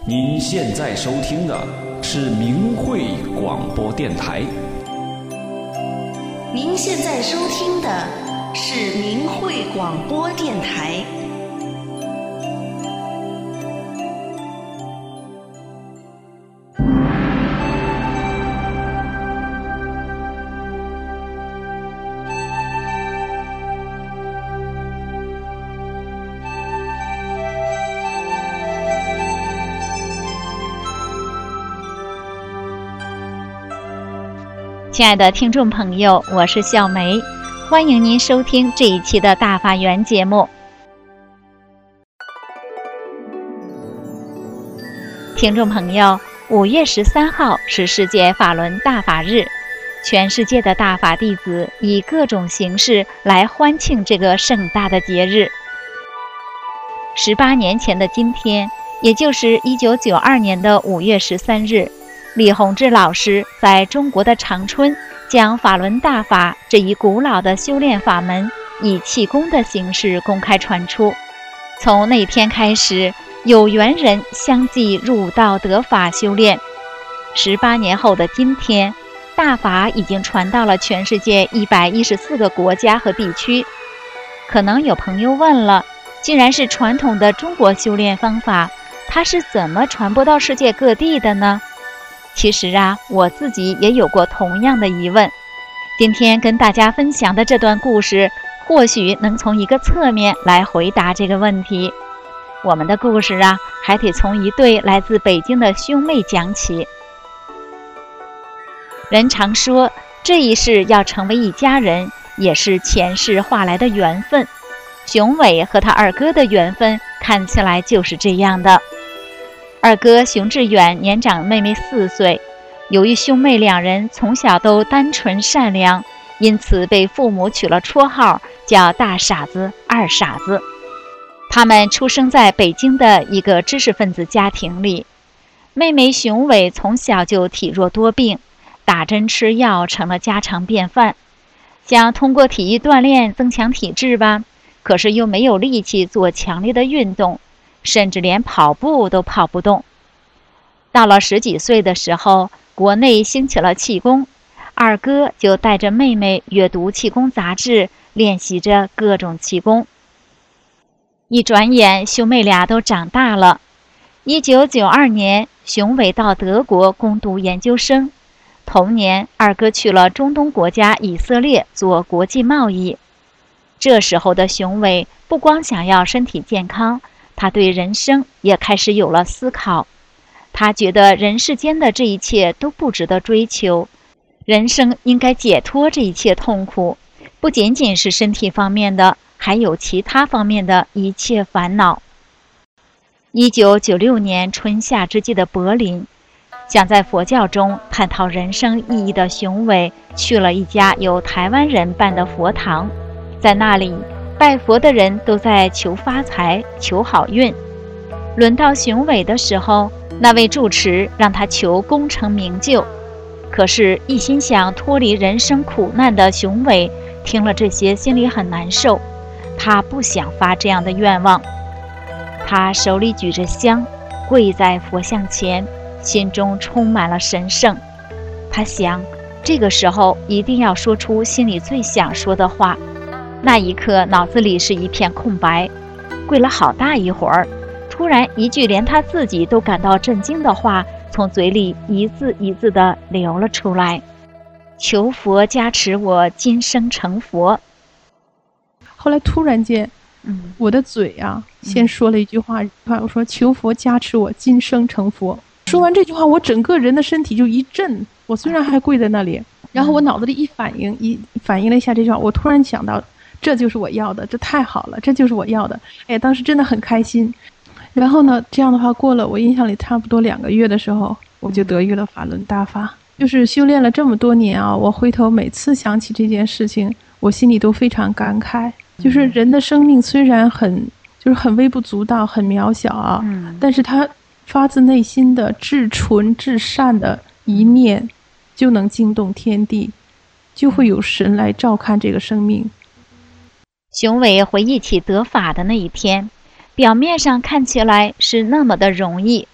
您现在收听的是明慧广播电台。 您现在收听的是明慧广播电台。 亲爱的听众朋友，我是小梅，欢迎您收听这一期的大法缘节目。听众朋友，5月13号是世界法轮大法日，全世界的大法弟子以各种形式来欢庆这个盛大的节日。18年前的今天，也就是1992年的5月13日，李洪志老师在中国的长春将法轮大法这一古老的修炼法门以气功的形式公开传出。从那天开始，有缘人相继入道得法修炼。18年后的今天，大法已经传到了全世界114个国家和地区。可能有朋友问了，既然是传统的中国修炼方法，它是怎么传播到世界各地的呢？其实我自己也有过同样的疑问。今天跟大家分享的这段故事，或许能从一个侧面来回答这个问题。我们的故事还得从一对来自北京的兄妹讲起。人常说，这一世要成为一家人，也是前世化来的缘分。熊伟和他二哥的缘分看起来就是这样的。二哥熊志远年长妹妹4岁，由于兄妹两人从小都单纯善良，因此被父母取了绰号叫大傻子、二傻子。他们出生在北京的一个知识分子家庭里。妹妹熊伟从小就体弱多病，打针吃药成了家常便饭。想通过体育锻炼增强体质吧，可是又没有力气做强烈的运动，甚至连跑步都跑不动。到了10几岁的时候，国内兴起了气功，二哥就带着妹妹阅读气功杂志，练习着各种气功。一转眼，兄妹俩都长大了。1992年，熊伟到德国攻读研究生。同年，二哥去了中东国家以色列做国际贸易。这时候的熊伟不光想要身体健康，他对人生也开始有了思考。他觉得人世间的这一切都不值得追求，人生应该解脱这一切痛苦，不仅仅是身体方面的，还有其他方面的一切烦恼。1996年春夏之际的柏林，想在佛教中探讨人生意义的熊伟去了一家由台湾人办的佛堂，在那里拜佛的人都在求发财、求好运。轮到熊伟的时候，那位住持让他求功成名就。可是一心想脱离人生苦难的熊伟听了这些，心里很难受。他不想发这样的愿望。他手里举着香，跪在佛像前，心中充满了神圣。他想，这个时候一定要说出心里最想说的话。那一刻，脑子里是一片空白。跪了好大一会儿，突然一句连他自己都感到震惊的话从嘴里一字一字地流了出来：求佛加持我今生成佛。 后来突然间我的嘴先说了一句话，我说求佛加持我今生成佛。说完这句话，我整个人的身体就一震。我虽然还跪在那里，然后我脑子里一反应了一下这句话，我突然想到，这就是我要的，这太好了，这就是我要的。当时真的很开心。然后呢，这样的话过了我印象里差不多2个月的时候，我就得遇了法轮大法。就是修炼了这么多年我回头每次想起这件事情，我心里都非常感慨。就是人的生命虽然很微不足道，很渺小但是他发自内心的至纯至善的一念，就能惊动天地，就会有神来照看这个生命。 熊伟回忆起得法的那一天，表面上看起来是那么的容易，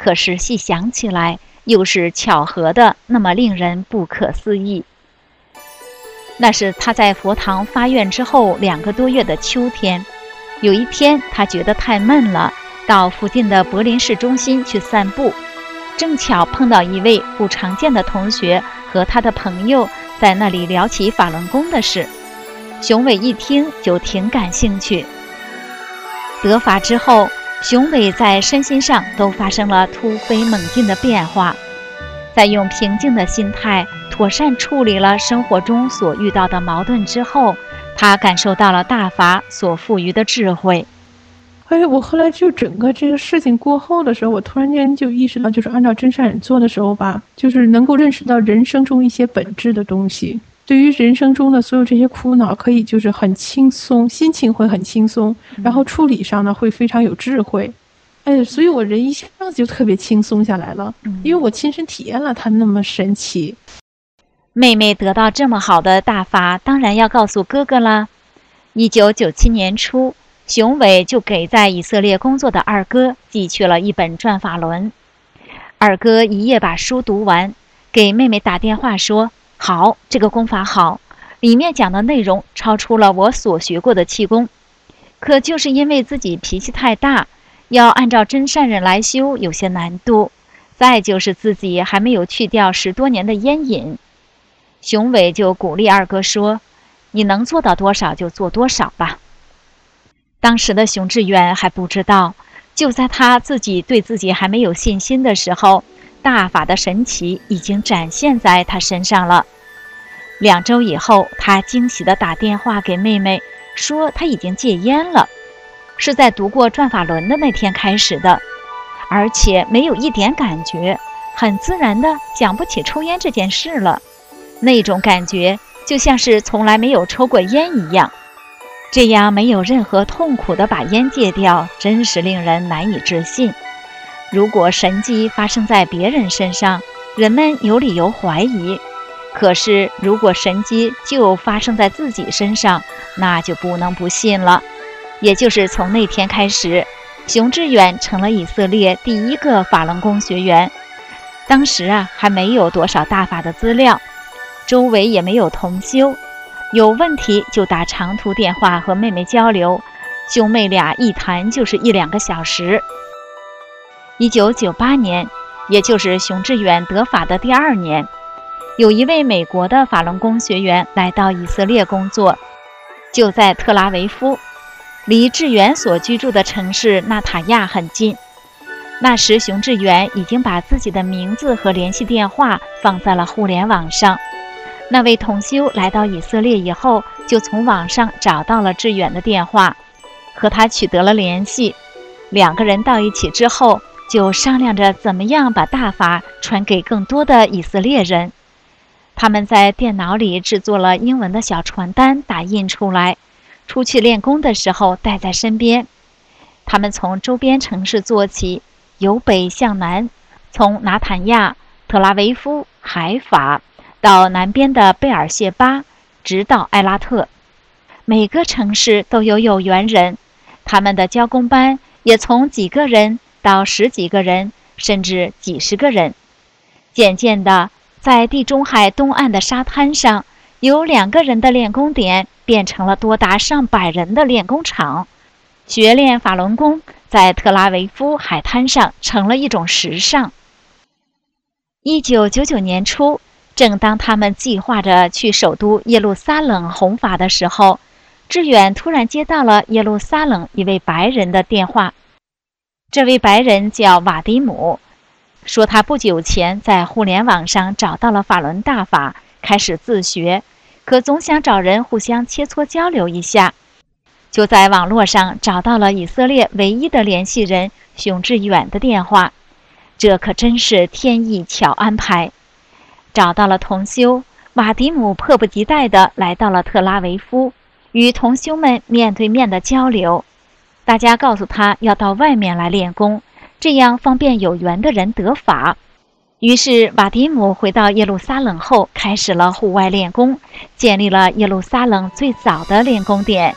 可是细想起来，又是巧合的那么令人不可思议。那是他在佛堂发愿之后2个多月的秋天，有一天他觉得太闷了，到附近的柏林市中心去散步，正巧碰到一位不常见的同学和他的朋友在那里聊起法轮功的事。熊伟一听就挺感兴趣。得法之后，熊伟在身心上都发生了突飞猛进的变化。在用平静的心态妥善处理了生活中所遇到的矛盾之后，他感受到了大法所赋予的智慧。 我后来就整个这个事情过后的时候，我突然间就意识到，就是按照真善忍做的时候吧，就是能够认识到人生中一些本质的东西。对于人生中的所有这些苦恼，可以就是很轻松，心情会很轻松，然后处理上呢会非常有智慧。所以我人一下子就特别轻松下来了，因为我亲身体验了它那么神奇。 妹妹得到这么好的大法，当然要告诉哥哥啦。1997年初，熊伟就给在以色列工作的二哥寄去了一本转法轮。二哥一夜把书读完，给妹妹打电话说：好，这个功法好，里面讲的内容超出了我所学过的气功，可就是因为自己脾气太大，要按照真善忍来修有些难度，再就是自己还没有去掉10多年的烟瘾。熊伟就鼓励二哥说：你能做到多少就做多少吧。当时的熊志远还不知道，就在他自己对自己还没有信心的时候，大法的神奇已经展现在他身上了。2周以后，他惊喜地打电话给妹妹，说他已经戒烟了，是在读过转法轮的那天开始的，而且没有一点感觉，很自然地想不起抽烟这件事了。那种感觉就像是从来没有抽过烟一样。这样没有任何痛苦地把烟戒掉，真是令人难以置信。如果神迹发生在别人身上，人们有理由怀疑，可是如果神迹就发生在自己身上，那就不能不信了。也就是从那天开始，熊志远成了以色列第1个法轮功学员。当时还没有多少大法的资料，周围也没有同修，有问题就打长途电话和妹妹交流，兄妹俩一谈就是1-2个小时。1998年，也就是熊志远得法的第2年，有一位美国的法轮功学员来到以色列工作，就在特拉维夫，离志远所居住的城市纳塔亚很近。那时熊志远已经把自己的名字和联系电话放在了互联网上。那位同修来到以色列以后，就从网上找到了志远的电话，和他取得了联系。2个人到一起之后，就商量着怎么样把大法传给更多的以色列人。他们在电脑里制作了英文的小传单，打印出来，出去练功的时候带在身边。他们从周边城市做起，由北向南，从拿坦亚、特拉维夫、海法到南边的贝尔谢巴，直到埃拉特。每个城市都有缘人，他们的教功班也从几个人到10几个人，甚至几十个人。渐渐的，在地中海东岸的沙滩上，由2个人的练功点变成了多达上百人的练功场。学练法轮功在特拉维夫海滩上成了一种时尚。1999年初，正当他们计划着去首都耶路撒冷弘法的时候，志远突然接到了耶路撒冷一位白人的电话。这位白人叫瓦迪姆，说他不久前在互联网上找到了法轮大法，开始自学，可总想找人互相切磋交流一下，就在网络上找到了以色列唯一的联系人熊志远的电话。这可真是天意巧安排。找到了同修，瓦迪姆迫不及待地来到了特拉维夫，与同修们面对面的交流。大家告诉他要到外面来练功，这样方便有缘的人得法。于是瓦迪姆回到耶路撒冷后，开始了户外练功，建立了耶路撒冷最早的练功点。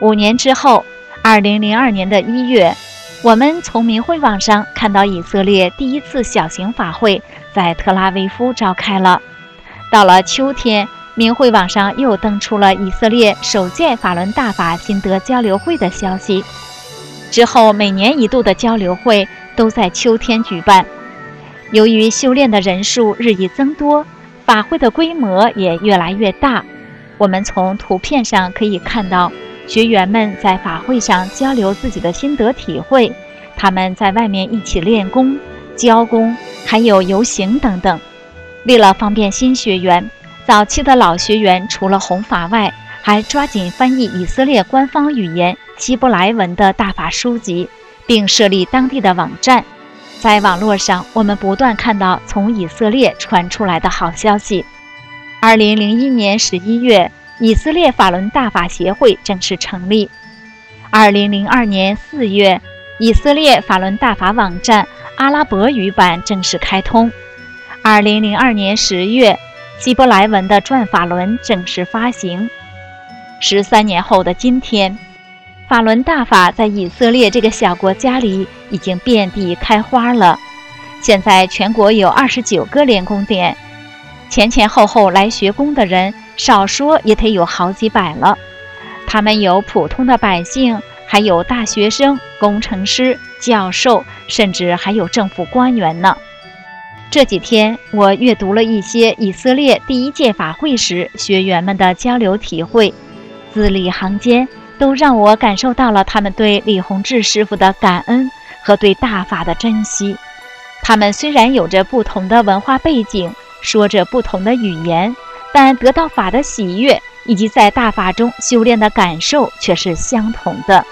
5年之后，2002年的1月，我们从明慧网上看到以色列第一次小型法会在特拉维夫召开了。到了秋天，明慧网上又登出了以色列首届法轮大法心得交流会的消息。之后每年1度的交流会都在秋天举办。由于修炼的人数日益增多，法会的规模也越来越大。我们从图片上可以看到，学员们在法会上交流自己的心得体会，他们在外面一起练功、教功，还有游行等等。为了方便新学员，早期的老学员除了弘法外，还抓紧翻译以色列官方语言希伯来文的大法书籍，并设立当地的网站。在网络上，我们不断看到从以色列传出来的好消息。2001年11月，以色列法轮大法协会正式成立。2002年4月，以色列法轮大法网站阿拉伯语版正式开通。2002年10月，希伯来文的转法轮正式发行。13年后的今天，法轮大法在以色列这个小国家里已经遍地开花了。现在全国有29个练功点，前后后来学功的人少说也得有好几百了。他们有普通的百姓，还有大学生、工程师、教授，甚至还有政府官员呢。这几天我阅读了一些以色列第1届法会时学员们的交流体会，字里行间都让我感受到了他们对李洪志师傅的感恩和对大法的珍惜。他们虽然有着不同的文化背景，说着不同的语言，但得到法的喜悦以及在大法中修炼的感受却是相同的。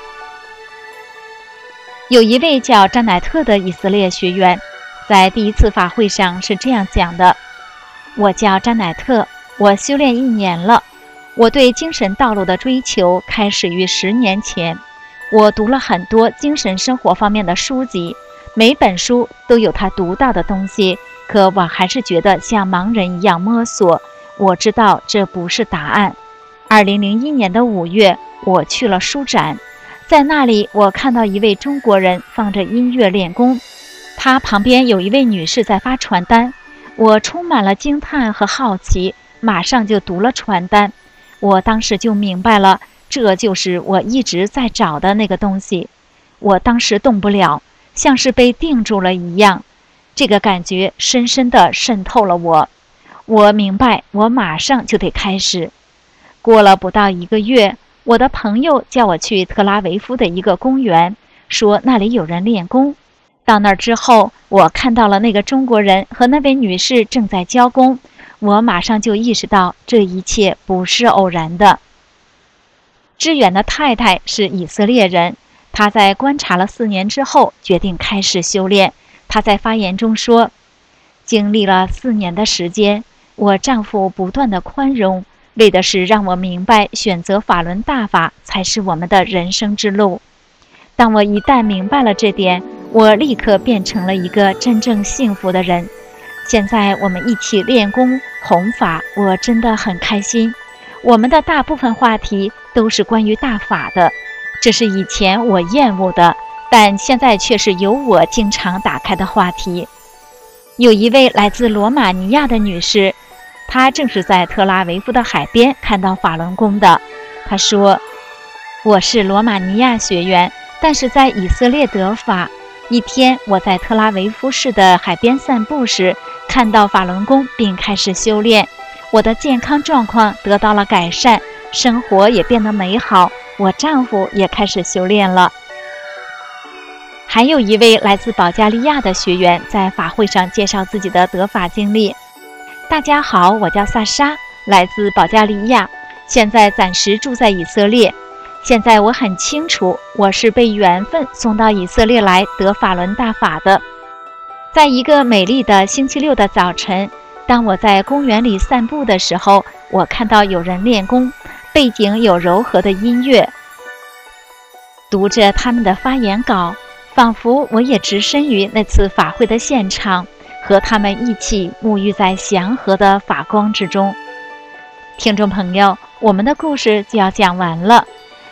有一位叫詹乃特的以色列学员，在第1次法会上是这样讲的：我叫詹乃特，我修炼1年了。我对精神道路的追求开始于10年前。我读了很多精神生活方面的书籍，每本书都有他读到的东西，可我还是觉得像盲人一样摸索。我知道这不是答案。2001年的5月，我去了书展，在那里我看到一位中国人放着音乐练功，他旁边有一位女士在发传单。我充满了惊叹和好奇，马上就读了传单。我当时就明白了，这就是我一直在找的那个东西。我当时动不了，像是被定住了一样，这个感觉深深地渗透了我。我明白，我马上就得开始。过了不到1个月，我的朋友叫我去特拉维夫的一个公园，说那里有人练功。到那儿之后，我看到了那个中国人和那位女士正在教功，我马上就意识到这一切不是偶然的。支远的太太是以色列人，她在观察了4年之后决定开始修炼。她在发言中说，经历了4年的时间，我丈夫不断的宽容，为的是让我明白选择法轮大法才是我们的人生之路。当我一旦明白了这点，我立刻变成了一个真正幸福的人。现在我们一起练功弘法，我真的很开心。我们的大部分话题都是关于大法的，这是以前我厌恶的，但现在却是由我经常打开的话题。有一位来自罗马尼亚的女士，她正是在特拉维夫的海边看到法轮功的。她说，我是罗马尼亚学员，但是在以色列得法。一天，我在特拉维夫市的海边散步时，看到法轮功并开始修炼，我的健康状况得到了改善，生活也变得美好，我丈夫也开始修炼了。还有一位来自保加利亚的学员在法会上介绍自己的得法经历。大家好，我叫萨莎，来自保加利亚，现在暂时住在以色列。现在我很清楚，我是被缘分送到以色列来得法轮大法的。在一个美丽的星期六的早晨，当我在公园里散步的时候，我看到有人练功，背景有柔和的音乐，读着他们的发言稿，仿佛我也置身于那次法会的现场，和他们一起沐浴在祥和的法光之中。听众朋友，我们的故事就要讲完了。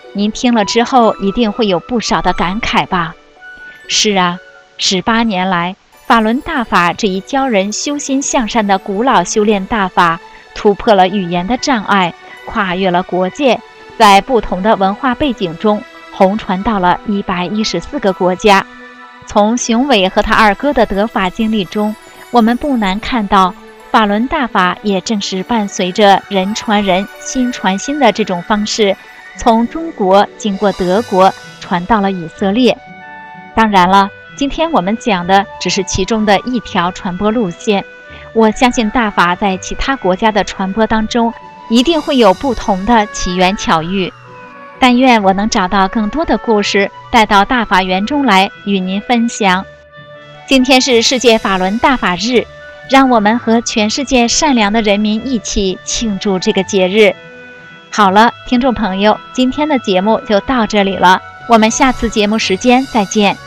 您听了之后一定会有不少的感慨吧？是啊，18年来，法轮大法这一教人修心向善的古老修炼大法，突破了语言的障碍，跨越了国界，在不同的文化背景中红传到了114个国家。从熊伟和他二哥的得法经历中，我们不难看到，法轮大法也正是伴随着人传人心传心的这种方式，从中国经过德国传到了以色列。当然了，今天我们讲的只是其中的一条传播路线，我相信大法在其他国家的传播当中一定会有不同的奇缘巧遇。但愿我能找到更多的故事带到大法园中来与您分享。今天是世界法轮大法日，让我们和全世界善良的人民一起庆祝这个节日。好了，听众朋友，今天的节目就到这里了，我们下次节目时间再见。